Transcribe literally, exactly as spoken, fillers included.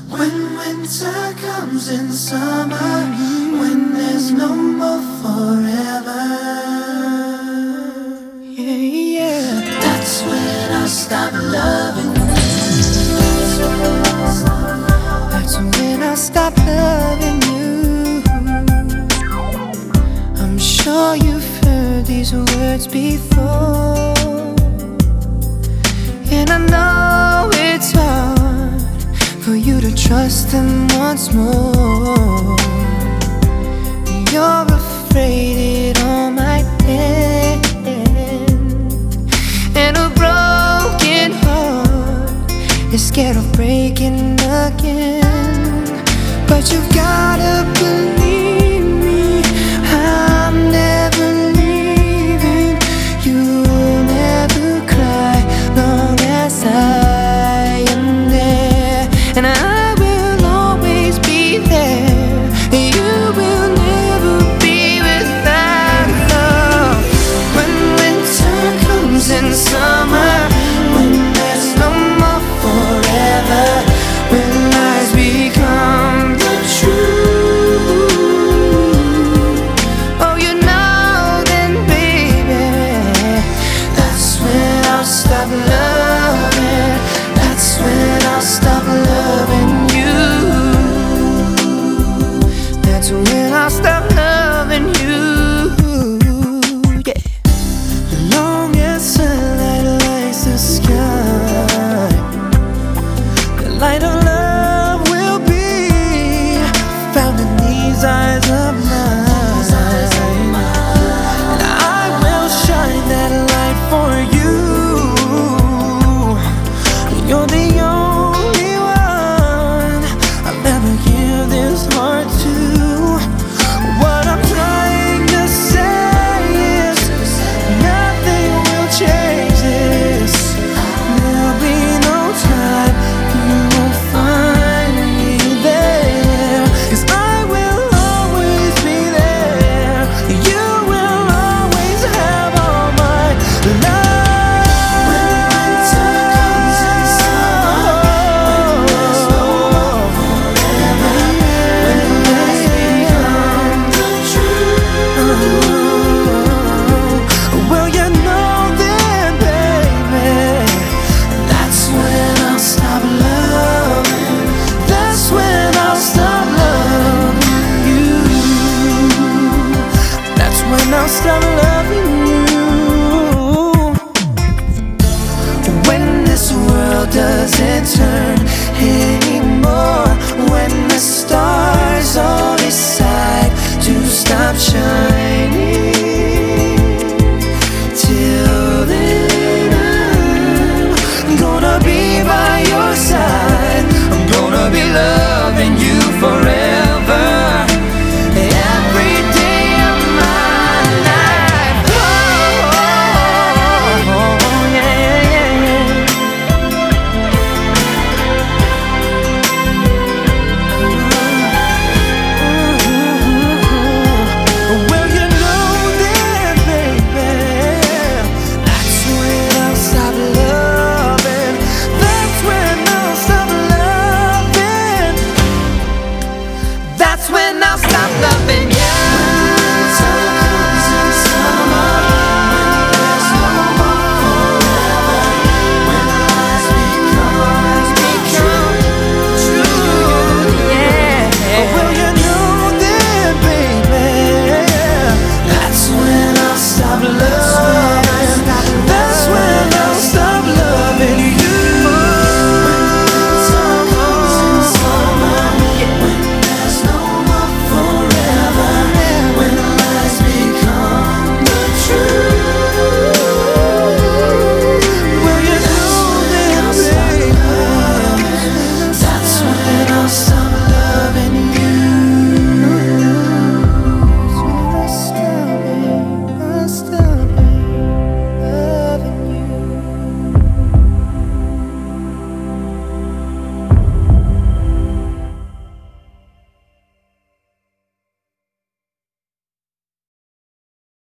When winter comes in summer, when there's no more forever. Yeah, yeah. That's when I stop loving you. That's when I stop loving you. I'm sure you've heard these words before, and I know it's hard for you to trust them once more. You're afraid it all might end, and a broken heart is scared of breaking again. But you've gotta believe